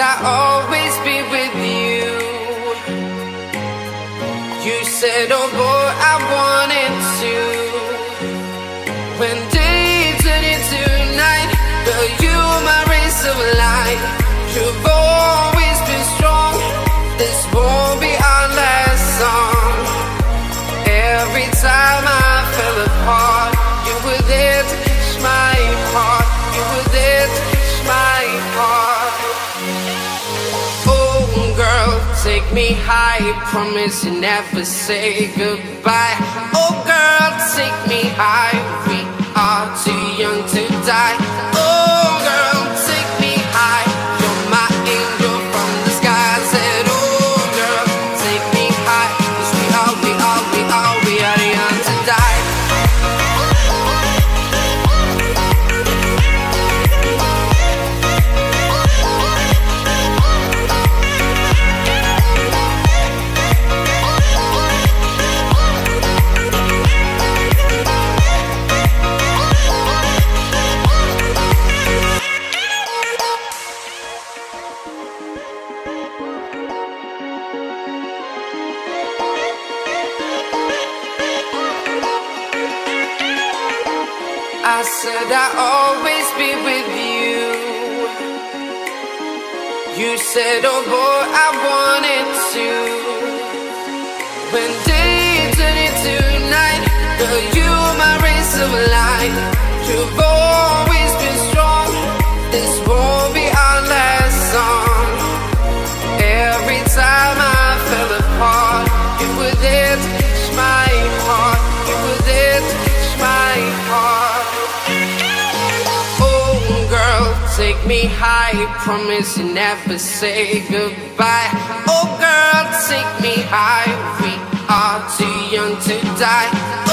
I'd always be with you. You said, oh boy, I wanted to. When day turned into night, girl, you were my rays of light. You've always been strong. This won't be our last song. Every time I fell apart, you were there to catch my heart. You were there to catch my heart. Oh girl, take me high. Promise you never say goodbye. Oh girl, take me high. We are too young to die. Oh girl, take me high. You're my angel from the sky. I said, oh girl, take me high. 'Cause we are too young to die. I said I'd always be with you. You said, oh boy, I wanted to. When day turned into night, girl, you were my rays of light. You've always been strong. This won't be our last song. Every time I fell apart, you were there to catch my heart. You were there to catch my heart. Take me high, promise you never say goodbye. Oh girl, take me high. We are too young to die.